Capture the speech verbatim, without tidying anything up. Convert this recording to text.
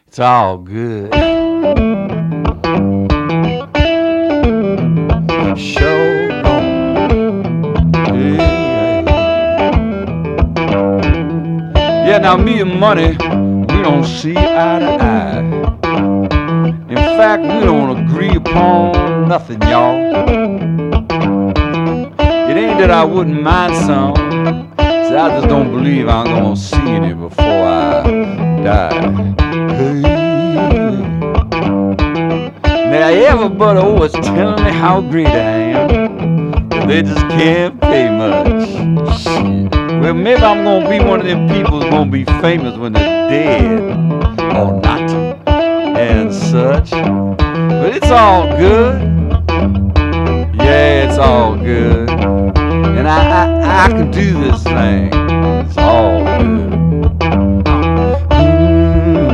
It's all good. Show on. Yeah. Yeah, now me and money, we don't see eye to eye. In fact, we don't agree upon nothing, y'all. It ain't that I wouldn't mind some. See, I just don't believe I'm gonna see any before I die. Hey. Now everybody always telling me how great I am, but they just can't pay much. Shit. Well, maybe I'm gonna be one of them people who's gonna be famous when they're dead or not and such. But it's all good. Yeah, it's all good. And I, I, I can do this thing. It's all good.